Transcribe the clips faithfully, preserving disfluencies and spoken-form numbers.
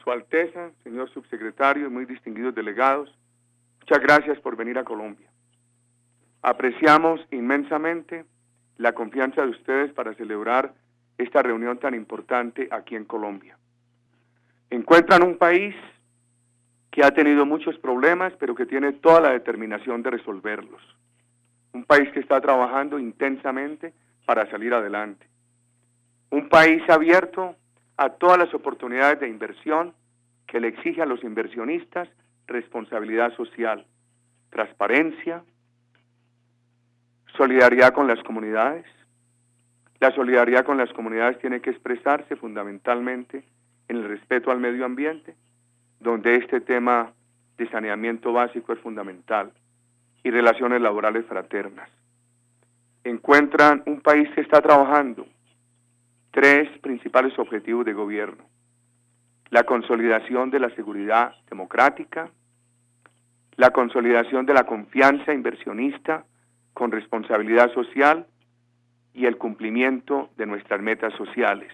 Su Alteza, señor subsecretario y muy distinguidos delegados, muchas gracias por venir a Colombia. Apreciamos inmensamente la confianza de ustedes para celebrar esta reunión tan importante aquí en Colombia. Encuentran un país que ha tenido muchos problemas, pero que tiene toda la determinación de resolverlos. Un país que está trabajando intensamente para salir adelante. Un país abierto a todas las oportunidades de inversión que le exige a los inversionistas responsabilidad social, transparencia, solidaridad con las comunidades. La solidaridad con las comunidades tiene que expresarse fundamentalmente en el respeto al medio ambiente, donde este tema de saneamiento básico es fundamental, y relaciones laborales fraternas. Encuentran un país que está trabajando tres principales objetivos de gobierno: la consolidación de la seguridad democrática, la consolidación de la confianza inversionista con responsabilidad social y el cumplimiento de nuestras metas sociales.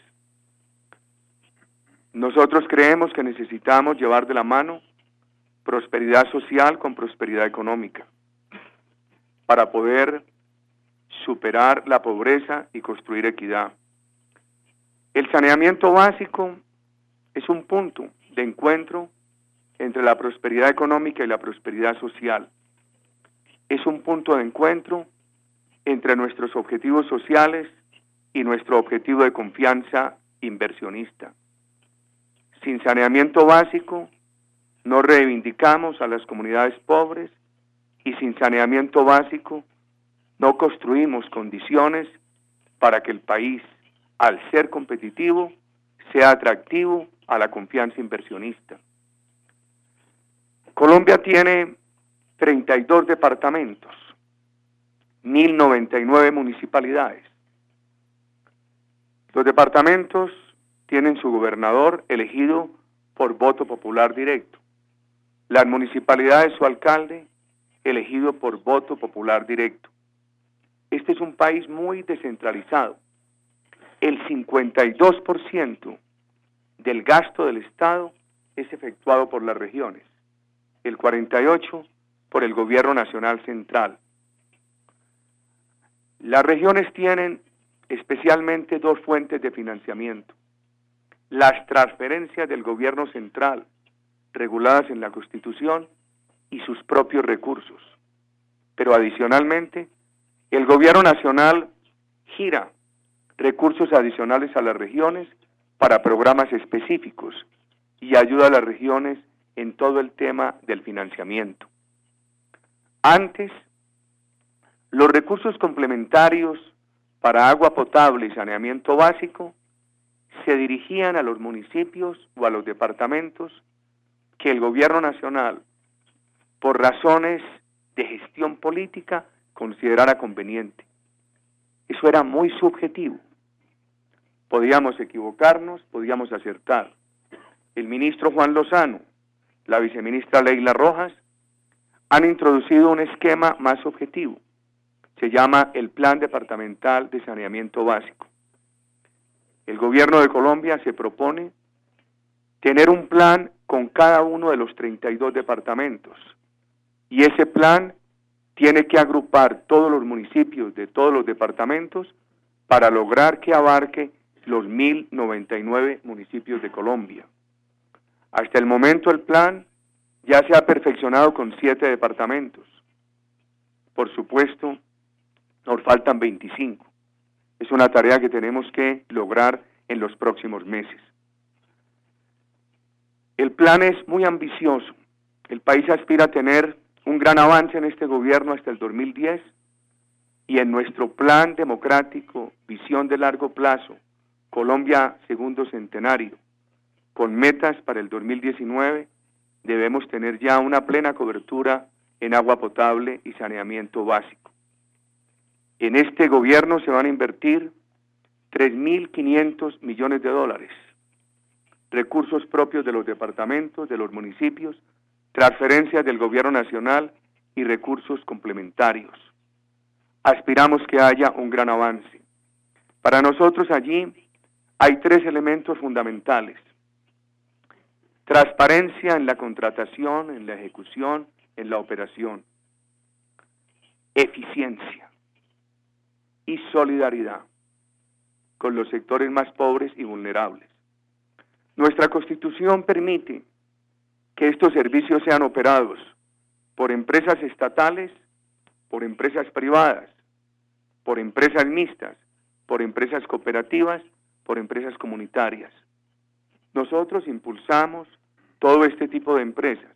Nosotros creemos que necesitamos llevar de la mano prosperidad social con prosperidad económica para poder superar la pobreza y construir equidad. El saneamiento básico es un punto de encuentro entre la prosperidad económica y la prosperidad social. Es un punto de encuentro entre nuestros objetivos sociales y nuestro objetivo de confianza inversionista. Sin saneamiento básico, no reivindicamos a las comunidades pobres, y sin saneamiento básico, no construimos condiciones para que el país, al ser competitivo, sea atractivo a la confianza inversionista. Colombia tiene treinta y dos departamentos, mil noventa y nueve municipalidades. Los departamentos tienen su gobernador elegido por voto popular directo. Las municipalidades, su alcalde, elegido por voto popular directo. Este es un país muy descentralizado. El cincuenta y dos por ciento del gasto del Estado es efectuado por las regiones, el cuarenta y ocho por ciento por el gobierno nacional central. Las regiones tienen especialmente dos fuentes de financiamiento: las transferencias del gobierno central, reguladas en la Constitución, y sus propios recursos. Pero adicionalmente, el gobierno nacional gira recursos adicionales a las regiones para programas específicos y ayuda a las regiones en todo el tema del financiamiento. Antes, los recursos complementarios para agua potable y saneamiento básico se dirigían a los municipios o a los departamentos que el gobierno nacional, por razones de gestión política, considerara conveniente. Eso era muy subjetivo. Podíamos equivocarnos, podíamos acertar. El ministro Juan Lozano, la viceministra Leila Rojas, han introducido un esquema más objetivo. Se llama el Plan Departamental de Saneamiento Básico. El gobierno de Colombia se propone tener un plan con cada uno de los treinta y dos departamentos. Y ese plan tiene que agrupar todos los municipios de todos los departamentos para lograr que abarque los mil noventa y nueve municipios de Colombia. Hasta el momento el plan ya se ha perfeccionado con siete departamentos. Por supuesto, nos faltan veinticinco. Es una tarea que tenemos que lograr en los próximos meses. El plan es muy ambicioso. El país aspira a tener un gran avance en este gobierno hasta el dos mil diez, y en nuestro plan democrático, visión de largo plazo, Colombia segundo centenario, con metas para el dos mil diecinueve, debemos tener ya una plena cobertura en agua potable y saneamiento básico. En este gobierno se van a invertir tres mil quinientos millones de dólares, recursos propios de los departamentos, de los municipios, transferencias del gobierno nacional y recursos complementarios. Aspiramos que haya un gran avance. Para nosotros allí hay tres elementos fundamentales. Transparencia en la contratación, en la ejecución, en la operación. Eficiencia y solidaridad con los sectores más pobres y vulnerables. Nuestra Constitución permite que estos servicios sean operados por empresas estatales, por empresas privadas, por empresas mixtas, por empresas cooperativas, por empresas comunitarias. Nosotros impulsamos todo este tipo de empresas.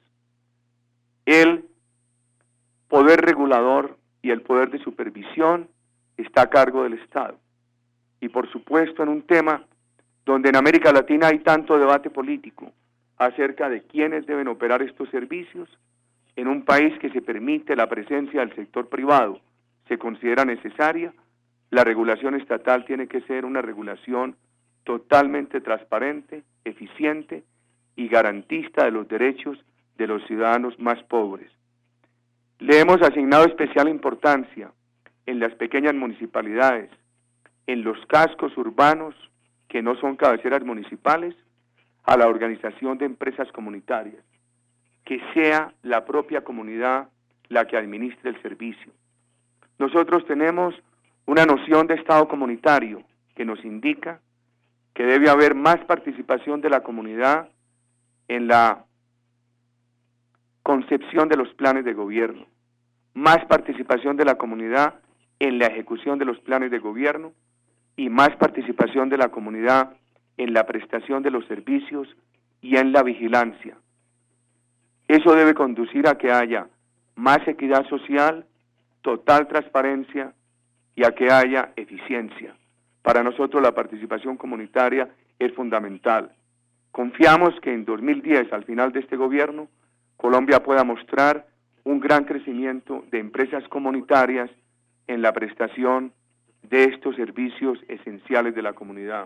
El poder regulador y el poder de supervisión está a cargo del Estado. Y por supuesto en un tema donde en América Latina hay tanto debate político acerca de quiénes deben operar estos servicios, en un país que se permite la presencia del sector privado, se considera necesaria, la regulación estatal tiene que ser una regulación totalmente transparente, eficiente y garantista de los derechos de los ciudadanos más pobres. Le hemos asignado especial importancia en las pequeñas municipalidades, en los cascos urbanos que no son cabeceras municipales, a la organización de empresas comunitarias, que sea la propia comunidad la que administre el servicio. Nosotros tenemos una noción de Estado comunitario que nos indica que debe haber más participación de la comunidad en la concepción de los planes de gobierno, más participación de la comunidad en la ejecución de los planes de gobierno y más participación de la comunidad en la prestación de los servicios y en la vigilancia. Eso debe conducir a que haya más equidad social, total transparencia y a que haya eficiencia. Para nosotros la participación comunitaria es fundamental. Confiamos que en dos mil diez, al final de este gobierno, Colombia pueda mostrar un gran crecimiento de empresas comunitarias en la prestación de estos servicios esenciales de la comunidad.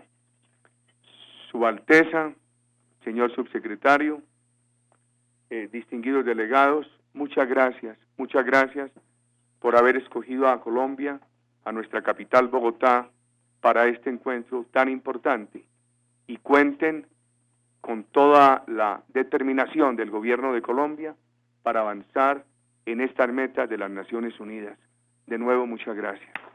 Su Alteza, señor subsecretario, eh, distinguidos delegados, muchas gracias, muchas gracias por haber escogido a Colombia, a nuestra capital Bogotá, para este encuentro tan importante. Y cuenten con toda la determinación del gobierno de Colombia para avanzar en estas metas de las Naciones Unidas. De nuevo, muchas gracias.